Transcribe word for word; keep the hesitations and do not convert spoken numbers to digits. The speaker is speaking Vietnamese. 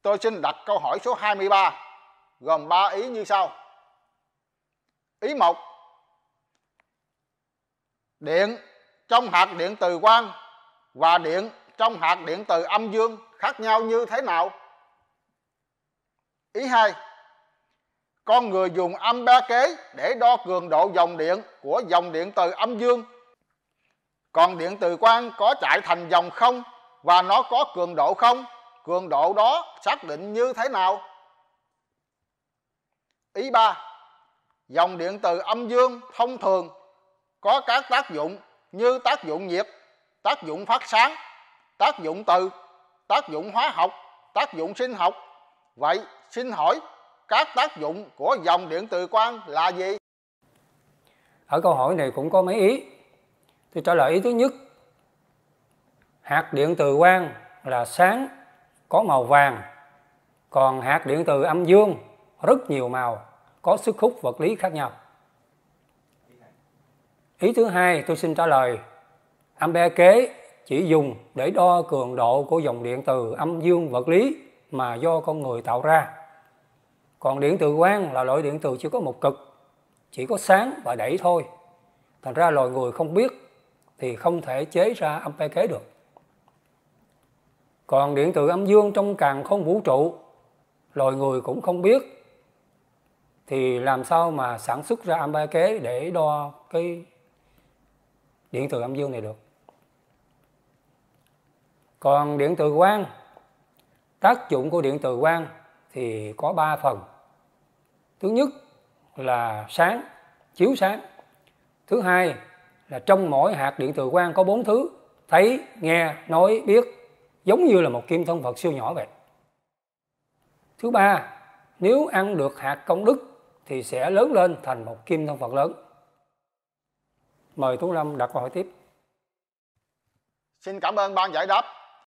tôi xin đặt câu hỏi số hai mươi ba, gồm ba ý như sau. Ý một, điện trong hạt điện từ quang và điện trong hạt điện từ âm dương khác nhau như thế nào? Ý hai, con người dùng ampere kế để đo cường độ dòng điện của dòng điện từ âm dương, còn điện từ quang có chạy thành dòng không và nó có cường độ không? Cường độ đó xác định như thế nào? Ý ba, dòng điện từ âm dương thông thường có các tác dụng như tác dụng nhiệt, tác dụng phát sáng, tác dụng từ, tác dụng hóa học, tác dụng sinh học. Vậy xin hỏi các tác dụng của dòng điện từ quang là gì? Ở câu hỏi này cũng có mấy ý. Tôi trả lời ý thứ nhất. Hạt điện từ quang là sáng, có màu vàng, còn hạt điện từ âm dương rất nhiều màu, có sức hút vật lý khác nhau. Ý thứ hai tôi xin trả lời. Ampere kế chỉ dùng để đo cường độ của dòng điện từ âm dương vật lý mà do con người tạo ra. Còn điện từ quang là loại điện từ chỉ có một cực, chỉ có sáng và đẩy thôi. Thành ra loài người không biết thì không thể chế ra ampere kế được. Còn điện từ âm dương trong càn khôn vũ trụ, loài người cũng không biết thì làm sao mà sản xuất ra ampere kế để đo cái điện từ âm dương này được. Còn điện từ quang, tác dụng của điện từ quang thì có ba phần. Thứ nhất là sáng, chiếu sáng. Thứ hai là trong mỗi hạt điện từ quang có bốn thứ: thấy, nghe, nói, biết, giống như là một kim thân Phật siêu nhỏ vậy. Thứ ba, nếu ăn được hạt công đức thì sẽ lớn lên thành một kim thân Phật lớn. Mời Tú Lâm đặt câu hỏi tiếp. Xin cảm ơn ban giải đáp.